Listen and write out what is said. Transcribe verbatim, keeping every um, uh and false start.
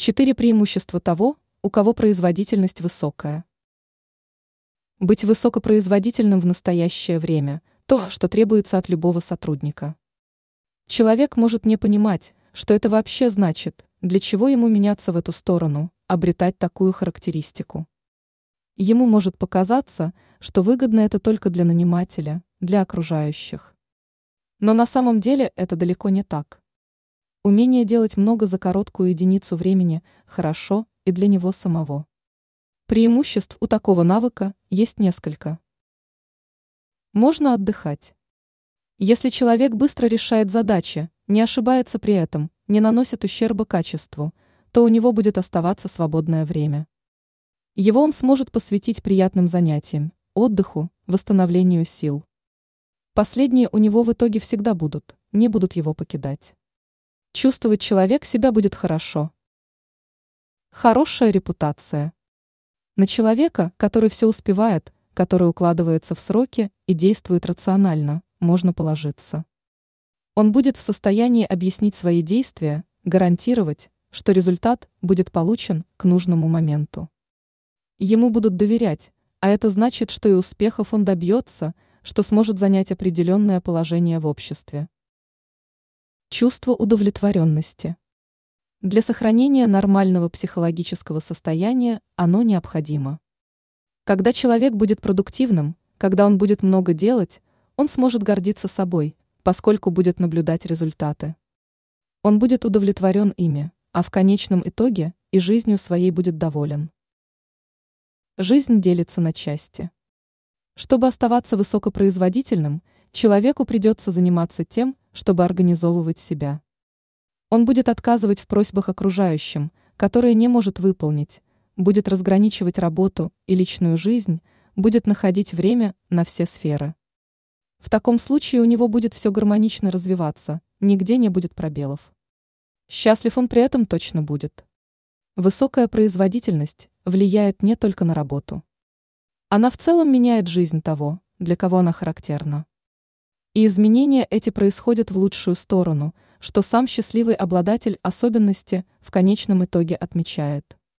Четыре преимущества того, у кого производительность высокая. Быть высокопроизводительным в настоящее время – то, что требуется от любого сотрудника. Человек может не понимать, что это вообще значит, для чего ему меняться в эту сторону, обретать такую характеристику. Ему может показаться, что выгодно это только для нанимателя, для окружающих. Но на самом деле это далеко не так. Умение делать много за короткую единицу времени хорошо и для него самого. Преимуществ у такого навыка есть несколько. Можно отдыхать. Если человек быстро решает задачи, не ошибается при этом, не наносит ущерба качеству, то у него будет оставаться свободное время. Его он сможет посвятить приятным занятиям, отдыху, восстановлению сил. Последние у него в итоге всегда будут, не будут его покидать. Чувствовать человек себя будет хорошо. Хорошая репутация. На человека, который все успевает, который укладывается в сроки и действует рационально, можно положиться. Он будет в состоянии объяснить свои действия, гарантировать, что результат будет получен к нужному моменту. Ему будут доверять, а это значит, что и успехов он добьется, что сможет занять определенное положение в обществе. Чувство удовлетворенности. Для сохранения нормального психологического состояния оно необходимо. Когда человек будет продуктивным, когда он будет много делать, он сможет гордиться собой, поскольку будет наблюдать результаты. Он будет удовлетворен ими, а в конечном итоге и жизнью своей будет доволен. Жизнь делится на части. Чтобы оставаться высокопроизводительным, человеку придется заниматься тем, чтобы организовывать себя. Он будет отказывать в просьбах окружающим, которые не может выполнить, будет разграничивать работу и личную жизнь, будет находить время на все сферы. В таком случае у него будет все гармонично развиваться, нигде не будет пробелов. Счастлив он при этом точно будет. Высокая производительность влияет не только на работу. Она в целом меняет жизнь того, для кого она характерна. И изменения эти происходят в лучшую сторону, что сам счастливый обладатель особенности в конечном итоге отмечает.